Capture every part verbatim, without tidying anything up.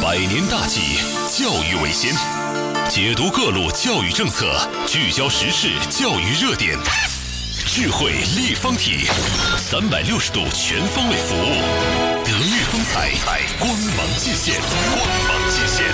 百年大计，教育为先，解读各路教育政策，聚焦时事教育热点，智慧立方体，三百六十度全方位服务，德育风采，光芒尽现，光芒尽现。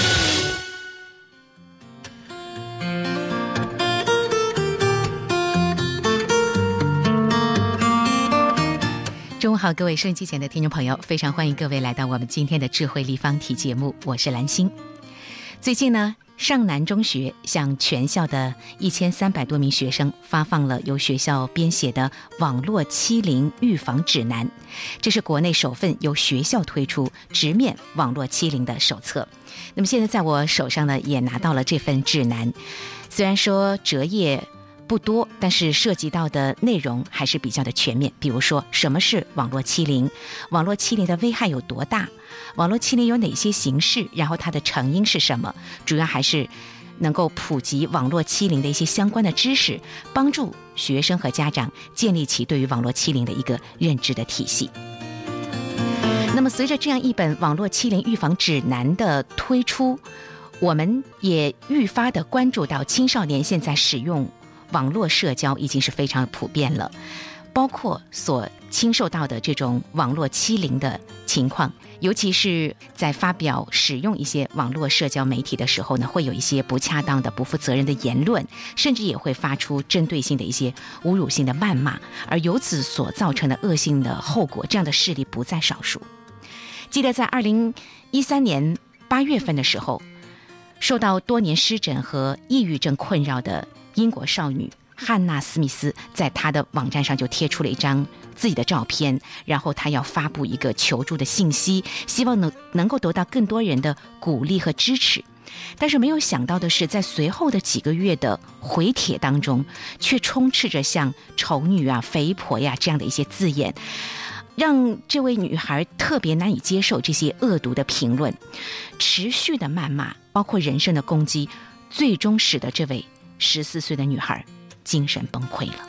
中午好，各位收音机前的听众朋友，非常欢迎各位来到我们今天的智慧立方体节目，我是蓝心。最近呢，上南中学向全校的一千三百多名学生发放了由学校编写的网络欺凌预防指南，这是国内首份由学校推出直面网络欺凌的手册。那么现在在我手上呢，也拿到了这份指南，虽然说折页不多，但是涉及到的内容还是比较的全面。比如说，什么是网络欺凌？网络欺凌的危害有多大？网络欺凌有哪些形式？然后它的成因是什么？主要还是能够普及网络欺凌的一些相关的知识，帮助学生和家长建立起对于网络欺凌的一个认知的体系。那么，随着这样一本网络欺凌预防指南的推出，我们也愈发的关注到青少年现在使用网络社交已经是非常普遍了，包括所经受到的这种网络欺凌的情况，尤其是在发表使用一些网络社交媒体的时候呢，会有一些不恰当的、不负责任的言论，甚至也会发出针对性的一些侮辱性的谩骂，而由此所造成的恶性的后果，这样的事例不在少数。记得在二零一三年八月份的时候，受到多年湿疹和抑郁症困扰的英国少女汉娜·斯密斯在她的网站上就贴出了一张自己的照片，然后她要发布一个求助的信息，希望能能够得到更多人的鼓励和支持。但是没有想到的是，在随后的几个月的回帖当中，却充斥着像丑女啊、肥婆呀这样的一些字眼，让这位女孩特别难以接受这些恶毒的评论，持续的谩骂，包括人身的攻击，最终使得这位十四岁的女孩精神崩溃了。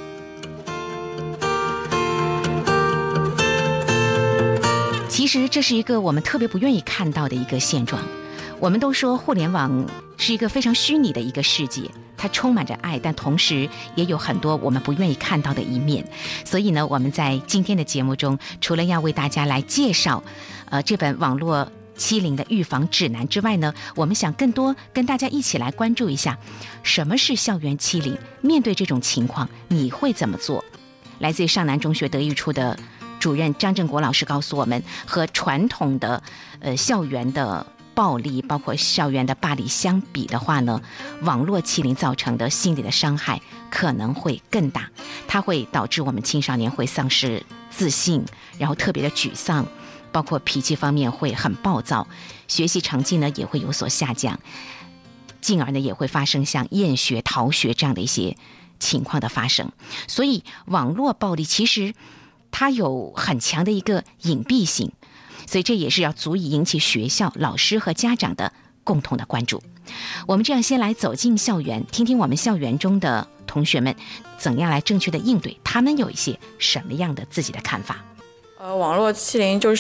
其实这是一个我们特别不愿意看到的一个现状。我们都说互联网是一个非常虚拟的一个世界，它充满着爱，但同时也有很多我们不愿意看到的一面。所以呢，我们在今天的节目中，除了要为大家来介绍呃这本网络欺凌的预防指南之外呢，我们想更多跟大家一起来关注一下什么是校园欺凌，面对这种情况你会怎么做。来自于上南中学德育处的主任张正国老师告诉我们，和传统的呃校园的暴力包括校园的霸凌相比的话呢，网络欺凌造成的心理的伤害可能会更大，它会导致我们青少年会丧失自信，然后特别的沮丧，包括脾气方面会很暴躁，学习成绩呢也会有所下降，进而呢也会发生像厌学、逃学这样的一些情况的发生。所以网络暴力其实它有很强的一个隐蔽性，所以这也是要足以引起学校、老师和家长的共同的关注。我们这样先来走进校园，听听我们校园中的同学们怎样来正确的应对，他们有一些什么样的自己的看法。 呃，网络欺凌就是，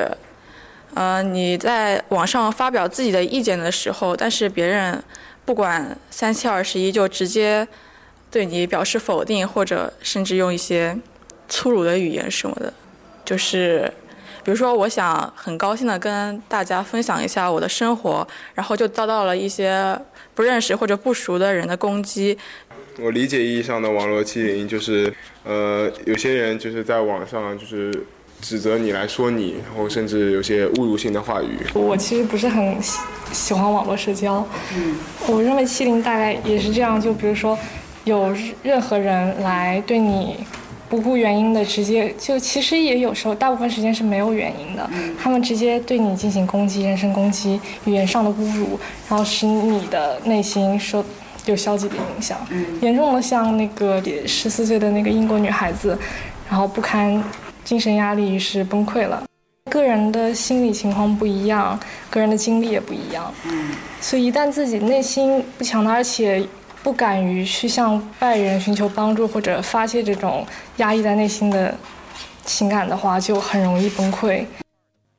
呃，你在网上发表自己的意见的时候，但是别人不管三七二十一就直接对你表示否定，或者甚至用一些粗鲁的语言什么的。就是比如说我想很高兴的跟大家分享一下我的生活，然后就遭到了一些不认识或者不熟的人的攻击。 我理解意义上的网络欺凌就是呃，有些人就是在网上就是指责你来说你，然后甚至有些侮辱性的话语。 我其实不是很喜喜欢网络社交，嗯，我认为欺凌大概也是这样，就比如说有任何人来对你不顾原因的直接，就其实也有时候大部分时间是没有原因的，嗯，他们直接对你进行攻击、人身攻击、语言上的侮辱，然后使你的内心受有消极的影响，嗯，严重的像那个十四岁的那个英国女孩子，然后不堪精神压力，于是崩溃了。个人的心理情况不一样，个人的经历也不一样，嗯，所以一旦自己内心不强大，而且不敢于去向外人寻求帮助或者发泄这种压抑在内心的情感的话，就很容易崩溃。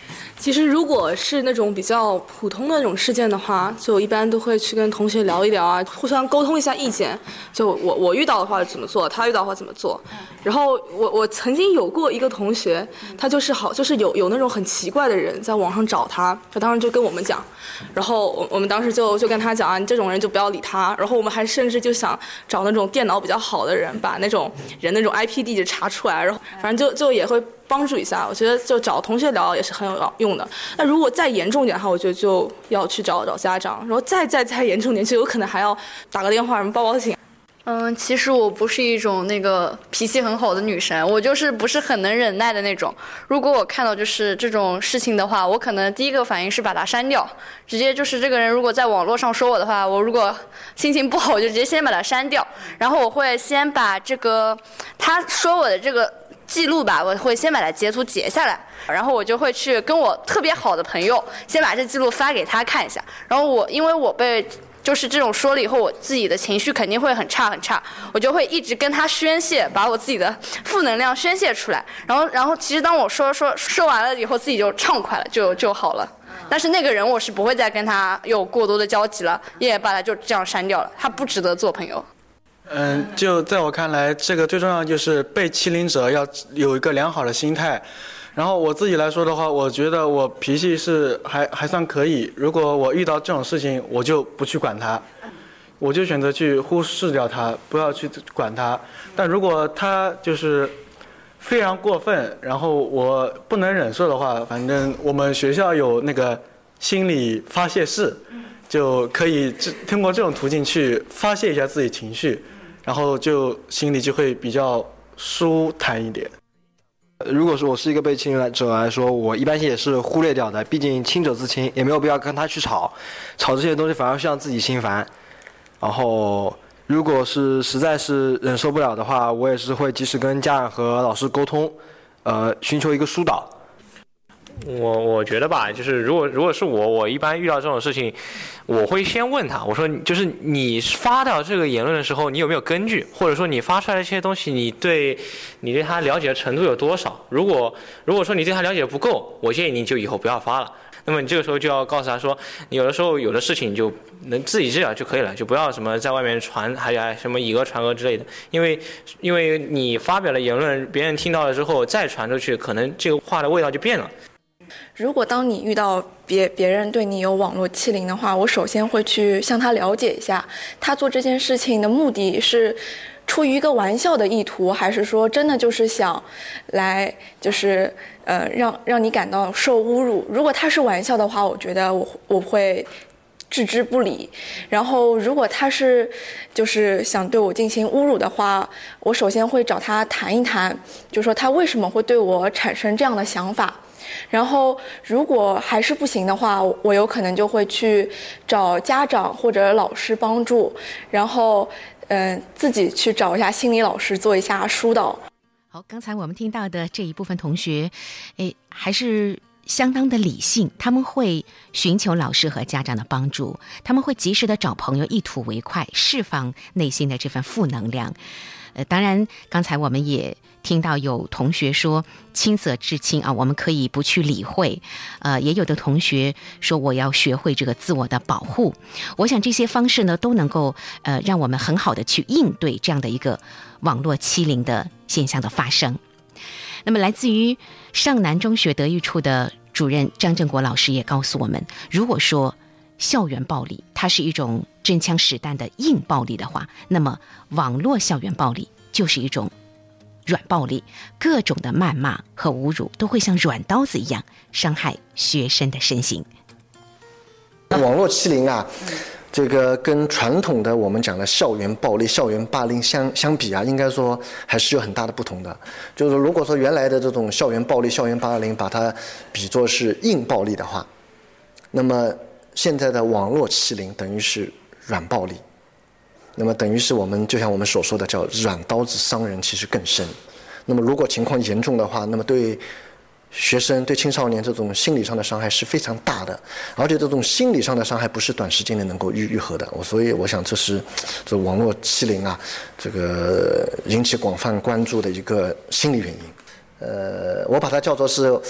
其实如果是那种比较普通的那种事件的话，就一般都会去跟同学聊一聊啊，互相沟通一下意见。就我我遇到的话怎么做，他遇到的话怎么做。然后我我曾经有过一个同学，他就是好就是有有那种很奇怪的人在网上找他，他当时就跟我们讲，然后我我们当时就就跟他讲啊，你这种人就不要理他。然后我们还甚至就想找那种电脑比较好的人，把那种人那种 I P 地址查出来，然后反正就就也会帮助一下。我觉得就找同学聊也是很有用的。那如果再严重点的话，我觉得就要去找找家长，然后再再再严重点，就有可能还要打个电话什么报报警。 嗯，其实我不是一种那个脾气很好的女生，我就是不是很能忍耐的那种。如果我看到就是这种事情的话，我可能第一个反应是把它删掉，直接就是这个人如果在网络上说我的话，我如果心情不好，我就直接先把它删掉，然后我会先把这个他说我的这个记录吧，我会先把它截图截下来，然后我就会去跟我特别好的朋友先把这记录发给他看一下，然后我因为我被就是这种说了以后，我自己的情绪肯定会很差很差，我就会一直跟他宣泄，把我自己的负能量宣泄出来。然后，然后其实当我说说说完了以后，自己就畅快了，就就好了。但是那个人我是不会再跟他有过多的交集了，也把他就这样删掉了，他不值得做朋友。 嗯，就在我看来，这个最重要就是被欺凌者要有一个良好的心态。然后我自己来说的话，我觉得我脾气是还还算可以。如果我遇到这种事情，我就不去管他，我就选择去忽视掉他，不要去管他。但如果他就是非常过分，然后我不能忍受的话，反正我们学校有那个心理发泄室，就可以通过这种途径去发泄一下自己情绪，然后就心里就会比较舒坦一点。 如果说我是一个被欺凌者来说，我一般性也是忽略掉的，毕竟清者自清，也没有必要跟他去吵，吵这些东西反而是让自己心烦。然后如果是实在是忍受不了的话，我也是会及时跟家长和老师沟通，呃，寻求一个疏导。 我我觉得吧，就是如果如果是我，我一般遇到这种事情，我会先问他，我说就是你发表这个言论的时候，你有没有根据，或者说你发出来的这些东西，你对你对他了解的程度有多少？如果如果说你对他了解的不够，我建议你就以后不要发了。那么你这个时候就要告诉他说，你有的时候有的事情就能自己知道就可以了，就不要什么在外面传，还有什么以讹传讹之类的，因为因为你发表了言论，别人听到了之后再传出去，可能这个话的味道就变了。 如果当你遇到别别人对你有网络欺凌的话，我首先会去向他了解一下，他做这件事情的目的是出于一个玩笑的意图，还是说真的就是想来就是呃让让你感到受侮辱。如果他是玩笑的话，我觉得我我会置之不理。然后如果他是就是想对我进行侮辱的话，我首先会找他谈一谈，就说他为什么会对我产生这样的想法。然后如果还是不行的话，我有可能就会去找家长或者老师帮助，然后嗯、呃、自己去找一下心理老师做一下疏导。 好，刚才我们听到的这一部分同学诶还是相当的理性，他们会寻求老师和家长的帮助，他们会及时的找朋友一吐为快，释放内心的这份负能量。呃，当然刚才我们也听到有同学说清则自清啊，我们可以不去理会。呃，也有的同学说我要学会这个自我的保护。我想这些方式呢，都能够呃让我们很好的去应对这样的一个网络欺凌的现象的发生。那么来自于上南中学德育处的主任张正国老师也告诉我们，如果说校园暴力它是一种真枪实弹的硬暴力的话，那么网络校园暴力就是一种软暴力，各种的谩骂和侮辱都会像软刀子一样伤害学生的身心。 网络欺凌啊，这个跟传统的我们讲的校园暴力、校园霸凌相相比啊，应该说还是有很大的不同的。就是如果说原来的这种校园暴力、校园霸凌，把它比作是硬暴力的话，那么现在的网络欺凌等于是软暴力，那么等于是我们就像我们所说的叫软刀子伤人，其实更深。那么如果情况严重的话，那么对学生对青少年这种心理上的伤害是非常大的，而且这种心理上的伤害不是短时间内能够愈愈合的。我所以我想这是这网络欺凌啊，这个引起广泛关注的一个心理原因。呃，我把它叫做是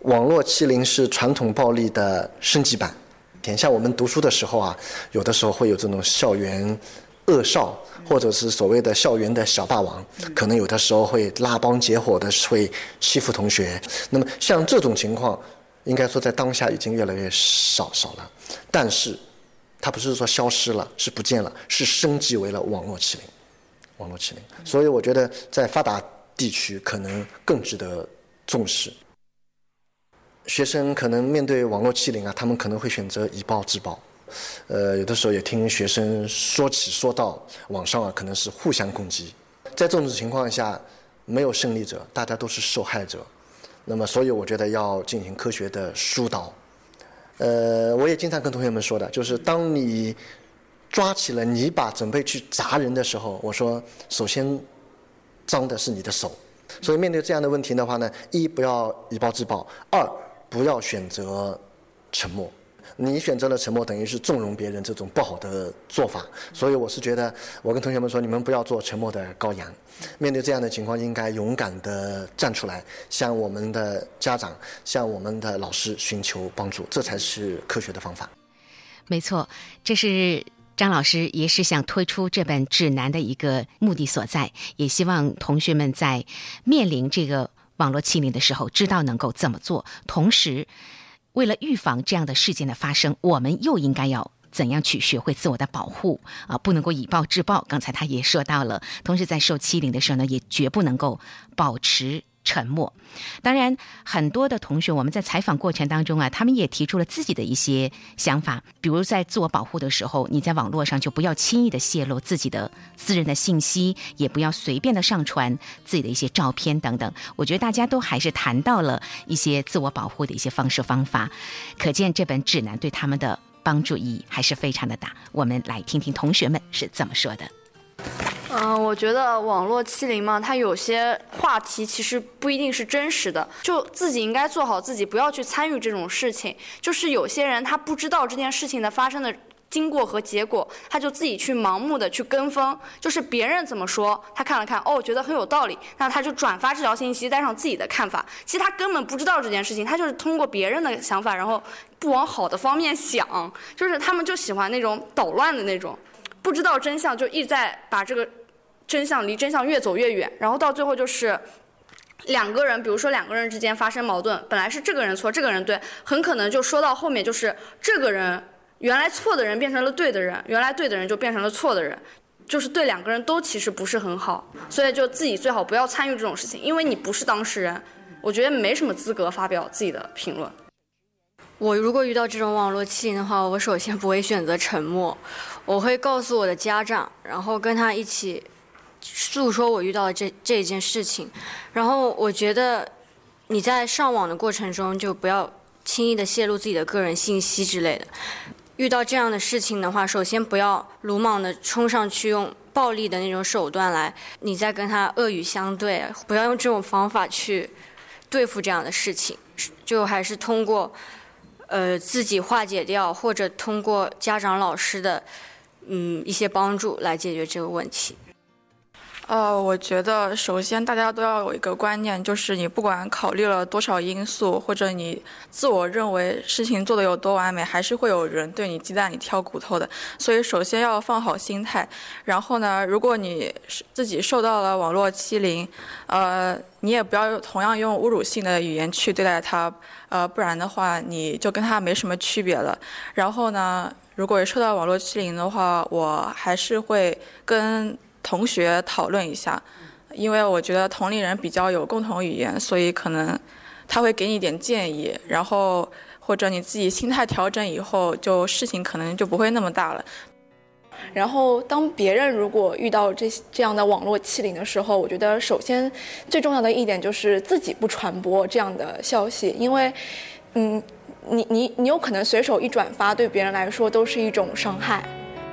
网络欺凌是传统暴力的升级版。像我们读书的时候啊，有的时候会有这种校园恶少，或者是所谓的校园的小霸王，可能有的时候会拉帮结伙的会欺负同学。那么像这种情况，应该说在当下已经越来越少少了，但是它不是说消失了，是不见了，是升级为了网络欺凌。网络欺凌，所以我觉得在发达地区可能更值得重视。学生可能面对网络欺凌啊，他们可能会选择以暴制暴。呃，有的时候也听学生说起说到网上啊，可能是互相攻击。在这种情况下，没有胜利者，大家都是受害者。那么，所以我觉得要进行科学的疏导。呃，我也经常跟同学们说的，就是当你抓起了泥巴准备去砸人的时候，我说首先脏的是你的手。所以面对这样的问题的话呢，一不要以暴制暴，二不要选择沉默。你选择了沉默，等于是纵容别人这种不好的做法。所以我是觉得，我跟同学们说，你们不要做沉默的羔羊。面对这样的情况，应该勇敢地站出来，向我们的家长、向我们的老师寻求帮助，这才是科学的方法。 没错，这是张老师也是想推出这本指南的一个目的所在，也希望同学们在面临这个网络欺凌的时候，知道能够怎么做，同时为了预防这样的事件的发生，我们又应该要怎样去学会自我的保护啊？不能够以暴制暴。刚才他也说到了，同时在受欺凌的时候呢，也绝不能够保持沉默。当然，很多的同学我们在采访过程当中啊，他们也提出了自己的一些想法，比如在自我保护的时候，你在网络上就不要轻易的泄露自己的私人的信息，也不要随便的上传自己的一些照片等等。我觉得大家都还是谈到了一些自我保护的一些方式方法，可见这本指南对他们的帮助意义还是非常的大。我们来听听同学们是怎么说的。 嗯、呃，我觉得网络欺凌嘛，它有些话题其实不一定是真实的，就自己应该做好自己，不要去参与这种事情。就是有些人他不知道这件事情的发生的经过和结果，他就自己去盲目的去跟风，就是别人怎么说，他看了看，哦，觉得很有道理，那他就转发这条信息，带上自己的看法。其实他根本不知道这件事情，他就是通过别人的想法，然后不往好的方面想，就是他们就喜欢那种捣乱的那种，不知道真相就一直在把这个真相离真相越走越远，然后到最后就是两个人，比如说两个人之间发生矛盾，本来是这个人错，这个人对，很可能就说到后面就是这个人原来错的人变成了对的人，原来对的人就变成了错的人，就是对两个人都其实不是很好，所以就自己最好不要参与这种事情，因为你不是当事人，我觉得没什么资格发表自己的评论。 我如果遇到这种网络欺凌的话，我首先不会选择沉默，我会告诉我的家长，然后跟他一起诉说我遇到的这这件事情。然后我觉得你在上网的过程中就不要轻易的泄露自己的个人信息之类的。遇到这样的事情的话，首先不要鲁莽的冲上去用暴力的那种手段来，你再跟他恶语相对，不要用这种方法去对付这样的事情，就还是通过呃自己化解掉，或者通过家长老师的嗯一些帮助来解决这个问题。 呃，我觉得首先大家都要有一个观念，就是你不管考虑了多少因素，或者你自我认为事情做得有多完美，还是会有人对你鸡蛋里挑骨头的。所以首先要放好心态，然后呢，如果你自己受到了网络欺凌，呃，你也不要同样用侮辱性的语言去对待他，呃，不然的话你就跟他没什么区别了。然后呢，如果受到网络欺凌的话，我还是会跟同学讨论一下，因为我觉得同龄人比较有共同语言，所以可能他会给你一点建议，然后或者你自己心态调整以后，就事情可能就不会那么大了。 然后当别人如果遇到这这样的网络欺凌的时候，我觉得首先最重要的一点就是自己不传播这样的消息，因为嗯，你你你有可能随手一转发，对别人来说都是一种伤害。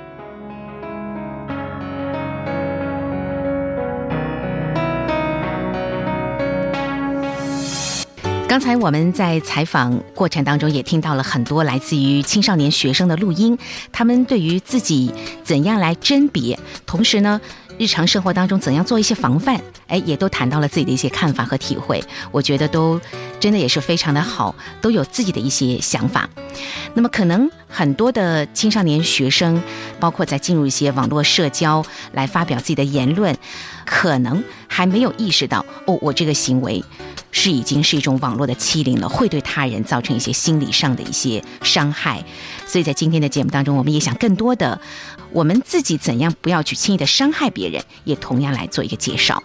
刚才我们在采访过程当中也听到了很多来自于青少年学生的录音，他们对于自己怎样来甄别，同时呢日常生活当中怎样做一些防范，哎，也都谈到了自己的一些看法和体会，我觉得都真的也是非常的好，都有自己的一些想法。那么可能很多的青少年学生，包括在进入一些网络社交来发表自己的言论，可能还没有意识到，哦，我这个行为是已经是一种网络的欺凌了，会对他人造成一些心理上的一些伤害。所以在今天的节目当中，我们也想更多的我们自己怎样不要去轻易的伤害别人，也同样来做一个介绍。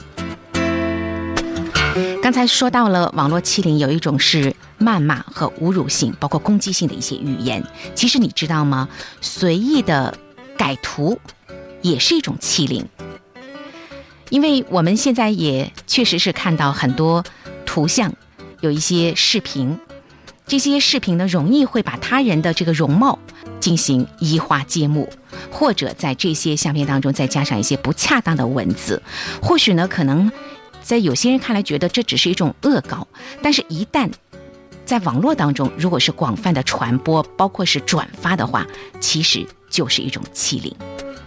刚才说到了网络欺凌有一种是谩骂和侮辱性，包括攻击性的一些语言。其实你知道吗？随意的改图也是一种欺凌。因为我们现在也确实是看到很多图像，有一些视频，这些视频呢容易会把他人的这个容貌进行移花接木，或者在这些相片当中再加上一些不恰当的文字。或许呢可能在有些人看来觉得这只是一种恶搞，但是一旦在网络当中如果是广泛的传播，包括是转发的话，其实就是一种欺凌。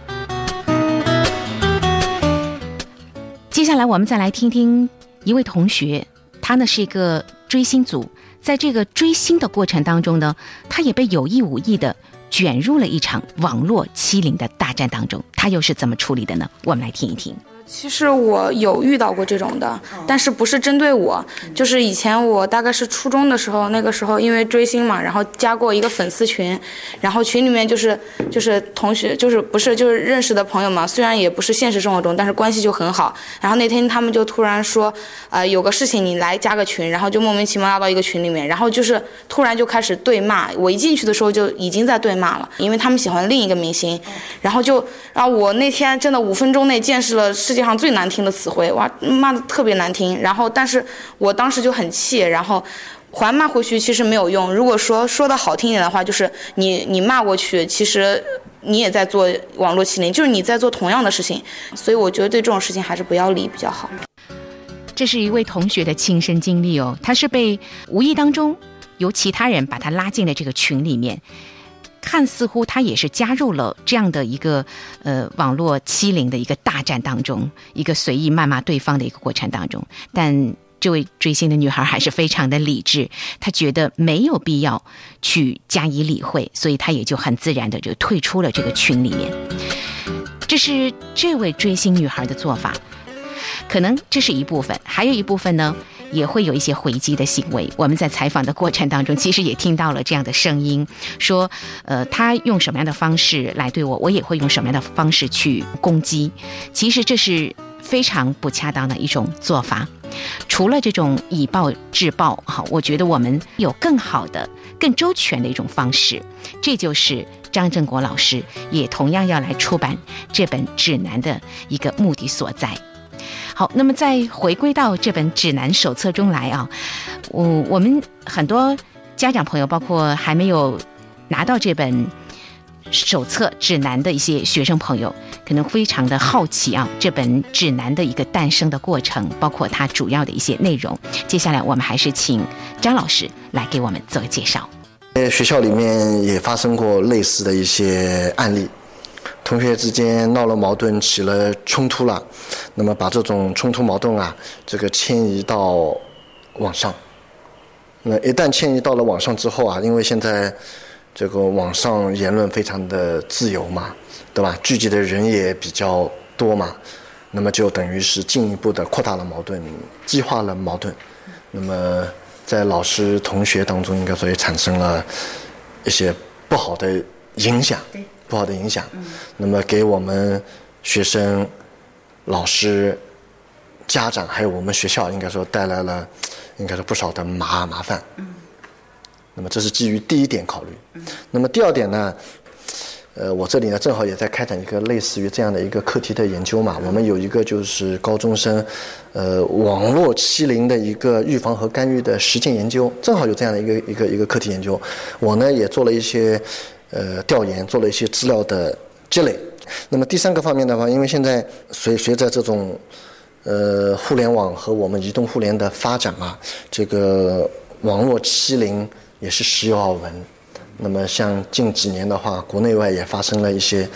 接下来我们再来听听一位同学，他呢是一个追星族，在这个追星的过程当中呢，他也被有意无意的卷入了一场网络欺凌的大战当中，他又是怎么处理的呢？我们来听一听。 其实我有遇到过这种的，但是不是针对我，就是以前我大概是初中的时候，那个时候因为追星嘛，然后加过一个粉丝群，然后群里面就是就是同学，就是不是就是认识的朋友嘛，虽然也不是现实生活中，但是关系就很好。然后那天他们就突然说，呃，有个事情你来加个群，然后就莫名其妙拉到一个群里面，然后就是突然就开始对骂。我一进去的时候就已经在对骂了，因为他们喜欢另一个明星，然后就然后我那天真的五分钟内见识了世界上最难听的词汇，哇，骂的特别难听。然后但是我当时就很气，然后还骂回去其实没有用。如果说说的好听一点的话，就是你你骂过去，其实你也在做网络欺凌，就是你在做同样的事情。所以我觉得对这种事情还是不要理比较好。 这是一位同学的亲身经历哦，他是被无意当中由其他人把他拉进了这个群里面，看似乎他也是加入了这样的一个呃网络欺凌的一个大战当中，一个随意谩骂对方的一个过程当中。但这位追星的女孩还是非常的理智，她觉得没有必要去加以理会，所以她也就很自然的就退出了这个群里面。这是这位追星女孩的做法，可能这是一部分，还有一部分呢也会有一些回击的行为。我们在采访的过程当中其实也听到了这样的声音，说呃，他用什么样的方式来对我，我也会用什么样的方式去攻击。其实这是非常不恰当的一种做法。除了这种以暴制暴，我觉得我们有更好的更周全的一种方式，这就是张正国老师也同样要来出版这本指南的一个目的所在。好，那么再回归到这本指南手册中来啊，我我们很多家长朋友，包括还没有拿到这本手册指南的一些学生朋友，可能非常的好奇啊，这本指南的一个诞生的过程，包括它主要的一些内容。接下来我们还是请张老师来给我们做个介绍。 学校里面也发生过类似的一些案例，同学之间闹了矛盾，起了冲突了，那么把这种冲突矛盾啊，这个迁移到网上。那一旦迁移到了网上之后啊，因为现在这个网上言论非常的自由嘛，对吧？聚集的人也比较多嘛，那么就等于是进一步的扩大了矛盾，激化了矛盾。那么在老师同学当中，应该说也产生了一些不好的影响。不好的影响，那么给我们学生、老师、家长还有我们学校，应该说带来了，应该说不少的麻麻烦。那么这是基于第一点考虑。那么第二点呢，呃，我这里呢正好也在开展一个类似于这样的一个课题的研究嘛。我们有一个就是高中生，呃，网络欺凌的一个预防和干预的实践研究，正好有这样的一个一个一个课题研究。我呢也做了一些。呃，调研做了一些资料的积累。那么第三个方面的话，因为现在随随着这种呃互联网和我们移动互联的发展嘛，这个网络欺凌也是时有耳闻。那么像近几年的话，国内外也发生了一些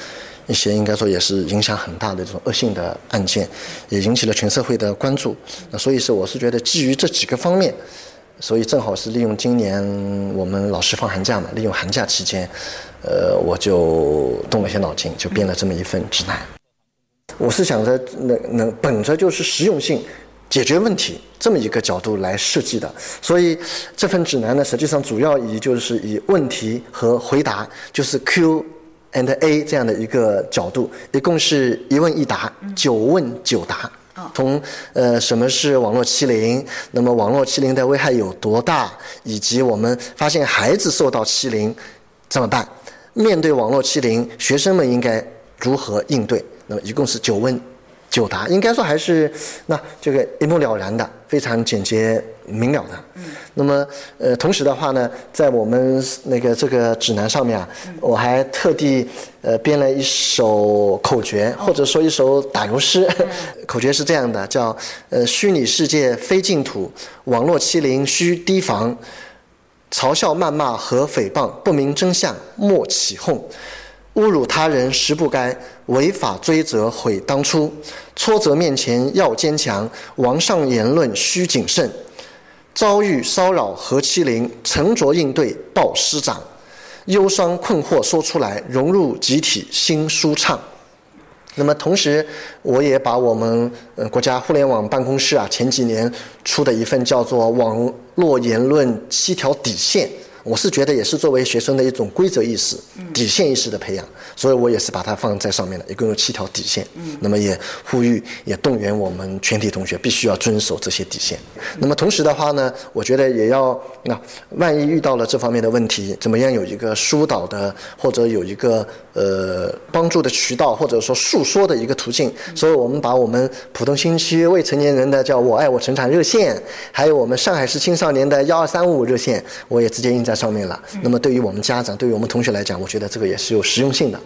一些应该说也是影响很大的这种恶性的案件，也引起了全社会的关注。那所以是我是觉得基于这几个方面，所以正好是利用今年我们老师放寒假嘛，利用寒假期间，呃，我就动了些脑筋，就编了这么一份指南。我是想着能能本着就是实用性解决问题这么一个角度来设计的，所以这份指南呢，实际上主要以就是以问题和回答，就是 Q and A 这样的一个角度，一共是一问一答，九问九答。从呃什么是网络欺凌，那么网络欺凌的危害有多大，以及我们发现孩子受到欺凌怎么办？面对网络欺凌，学生们应该如何应对？那么一共是九问九答，应该说还是那这个一目了然的，非常简洁明了的。嗯。那么呃，同时的话呢，在我们那个这个指南上面啊，嗯、我还特地呃编了一首口诀，或者说一首打油诗。嗯、口诀是这样的，叫呃虚拟世界非净土，网络欺凌需提防，嘲笑谩骂和诽谤，不明真相莫起哄。侮辱他人实不该，违法追责悔当初。挫折面前要坚强，网上言论需谨慎。遭遇骚扰和欺凌，沉着应对报师长。忧伤困惑说出来，融入集体心舒畅。那么同时，我也把我们呃国家互联网办公室啊前几年出的一份叫做《网络言论七条底线》。我是觉得也是作为学生的一种规则意识、底线意识的培养，所以我也是把它放在上面的，一共有七条底线。那么也呼吁、也动员我们全体同学必须要遵守这些底线。那么同时的话呢，我觉得也要那万一遇到了这方面的问题，怎么样有一个疏导的，或者有一个呃帮助的渠道，或者说诉说的一个途径。所以我们把我们浦东新区未成年人的叫我爱我成长热线，还有我们上海市青少年的幺二三五热线，我也直接印在上面了。那么对于我们家长，对于我们同学来讲，我觉得这个也是有实用性的。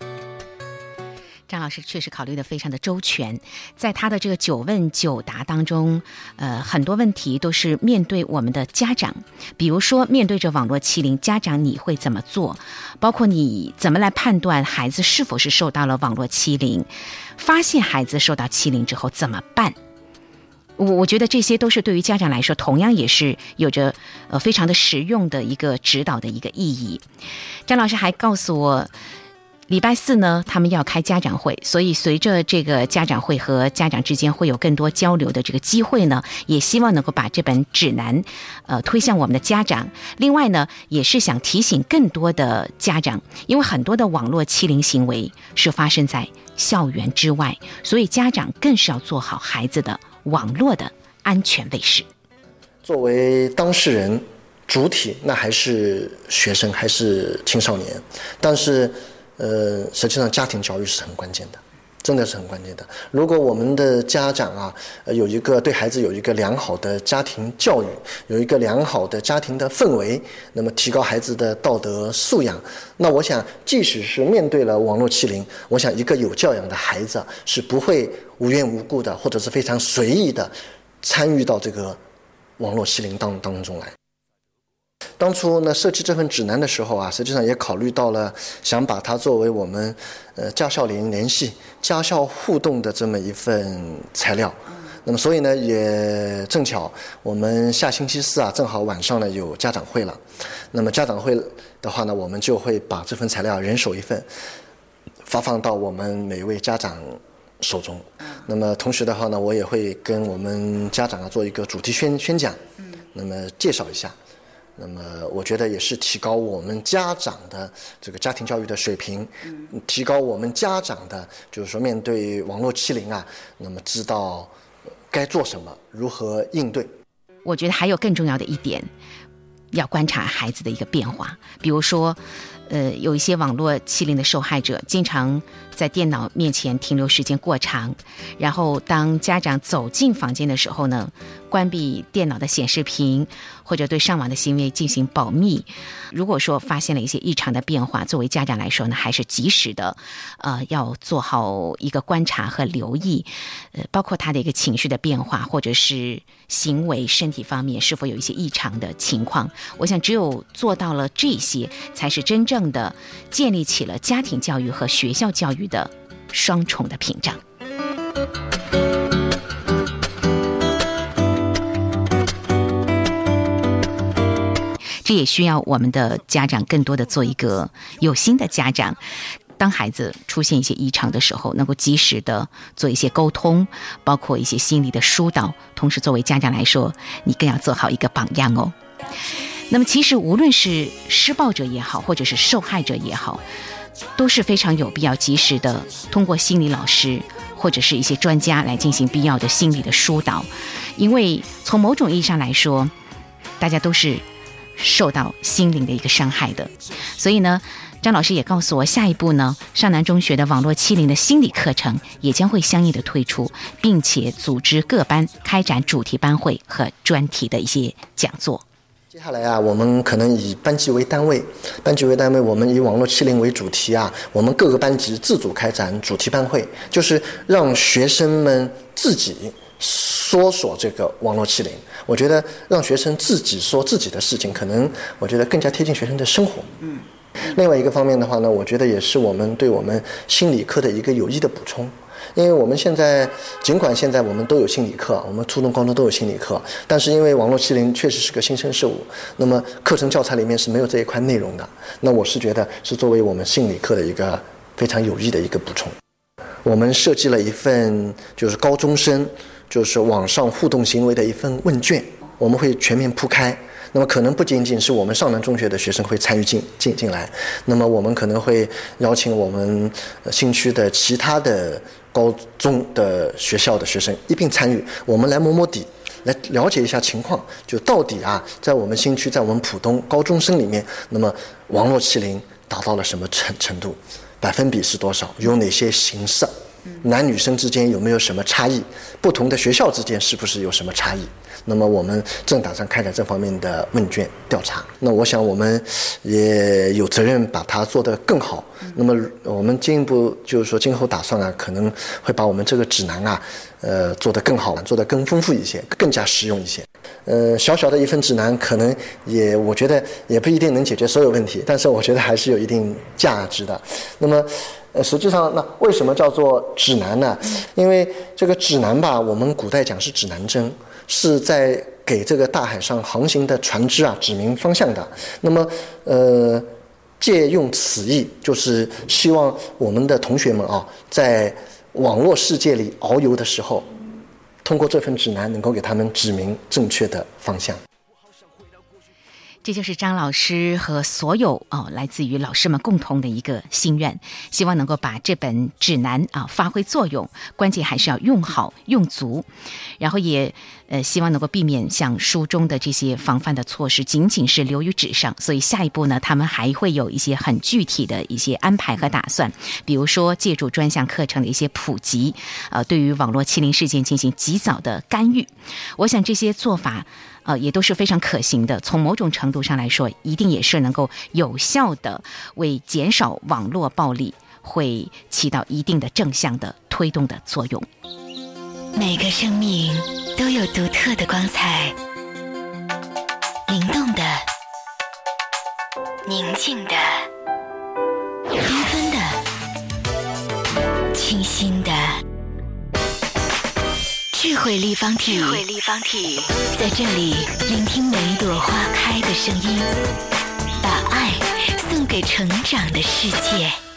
张老师确实考虑得非常的周全，在他的这个九问九答当中，呃，很多问题都是面对我们的家长，比如说面对着网络欺凌，家长你会怎么做？包括你怎么来判断孩子是否是受到了网络欺凌？发现孩子受到欺凌之后怎么办？我我觉得这些都是对于家长来说，同样也是有着呃非常的实用的一个指导的一个意义。张老师还告诉我，礼拜四呢，他们要开家长会，所以随着这个家长会和家长之间会有更多交流的这个机会呢，也希望能够把这本指南，呃，推向我们的家长。另外呢，也是想提醒更多的家长，因为很多的网络欺凌行为是发生在校园之外，所以家长更是要做好孩子的网络的安全卫士。 作为当事人，主体那还是学生，还是青少年，但是。呃，实际上家庭教育是很关键的，真的是很关键的。如果我们的家长啊，呃，有一个对孩子有一个良好的家庭教育，有一个良好的家庭的氛围，那么提高孩子的道德素养，那我想，即使是面对了网络欺凌，我想一个有教养的孩子是不会无缘无故的，或者是非常随意的参与到这个网络欺凌当当中来。当初呢设计这份指南的时候啊，实际上也考虑到了想把它作为我们呃家校联联系、家校互动的这么一份材料。那么所以呢，也正巧我们下星期四啊，正好晚上呢有家长会了。那么家长会的话呢，我们就会把这份材料人手一份，发放到我们每一位家长手中。那么同时的话呢，我也会跟我们家长啊做一个主题宣宣讲，那么介绍一下。那么我觉得也是提高我们家长的这个家庭教育的水平，提高我们家长的就是说面对网络欺凌啊，那么知道该做什么，如何应对。 我觉得还有更重要的一点，要观察孩子的一个变化。比如说呃，有一些网络欺凌的受害者经常在电脑面前停留时间过长，然后当家长走进房间的时候呢，关闭电脑的显示屏，或者对上网的行为进行保密。如果说发现了一些异常的变化，作为家长来说呢，还是及时的呃，要做好一个观察和留意，呃，包括他的一个情绪的变化，或者是行为身体方面是否有一些异常的情况。我想只有做到了这些，才是真正正的建立起了家庭教育和学校教育的双重的屏障。这也需要我们的家长更多的做一个有心的家长，当孩子出现一些异常的时候，能够及时的做一些沟通，包括一些心理的疏导。同时作为家长来说，你更要做好一个榜样哦。那么其实无论是施暴者也好，或者是受害者也好，都是非常有必要及时的通过心理老师或者是一些专家来进行必要的心理的疏导。因为从某种意义上来说，大家都是受到心灵的一个伤害的。所以呢，张老师也告诉我，下一步呢，上南中学的网络欺凌的心理课程也将会相应的推出，并且组织各班开展主题班会和专题的一些讲座。 接下来啊，我们可能以班级为单位，班级为单位，我们以网络欺凌为主题啊，我们各个班级自主开展主题班会，就是让学生们自己说说这个网络欺凌。我觉得让学生自己说自己的事情，可能我觉得更加贴近学生的生活。嗯。另外一个方面的话呢，我觉得也是我们对我们心理课的一个有益的补充。因为我们现在尽管现在我们都有心理课，我们初中高中都有心理课，但是因为网络欺凌确实是个新生事物，那么课程教材里面是没有这一块内容的。那我是觉得是作为我们心理课的一个非常有益的一个补充。我们设计了一份就是高中生就是网上互动行为的一份问卷，我们会全面铺开。那么可能不仅仅是我们上南中学的学生会参与进进进来，那么我们可能会邀请我们新区的其他的高中的学校的学生一并参与，我们来摸摸底，来了解一下情况，就到底啊，在我们新区，在我们浦东高中生里面，那么网络欺凌达到了什么程程度，百分比是多少，有哪些形式，男女生之间有没有什么差异，不同的学校之间是不是有什么差异。那么我们正打算开展这方面的问卷调查，那我想我们也有责任把它做得更好。那么我们进一步就是说今后打算啊，可能会把我们这个指南啊呃做得更好，做得更丰富一些，更加实用一些。呃小小的一份指南可能也我觉得也不一定能解决所有问题，但是我觉得还是有一定价值的。那么呃实际上那为什么叫做指南呢？因为这个指南吧，我们古代讲是指南针，是在给这个大海上航行的船只啊指明方向的。那么呃借用此意，就是希望我们的同学们啊在网络世界里遨游的时候，通过这份指南能够给他们指明正确的方向。 这就是张老师和所有哦来自于老师们共同的一个心愿，希望能够把这本指南啊发挥作用，关键还是要用好用足，然后也呃希望能够避免像书中的这些防范的措施仅仅是流于纸上。所以下一步呢，他们还会有一些很具体的一些安排和打算，比如说借助专项课程的一些普及，呃对于网络欺凌事件进行及早的干预。我想这些做法呃，也都是非常可行的，从某种程度上来说，一定也是能够有效的为减少网络暴力会起到一定的正向的推动的作用。 每个生命都有独特的光彩，灵动的、宁静的、缤纷的、清新的。智慧立方体，智慧立方体，在这里聆听每一朵花开的声音，把爱送给成长的世界。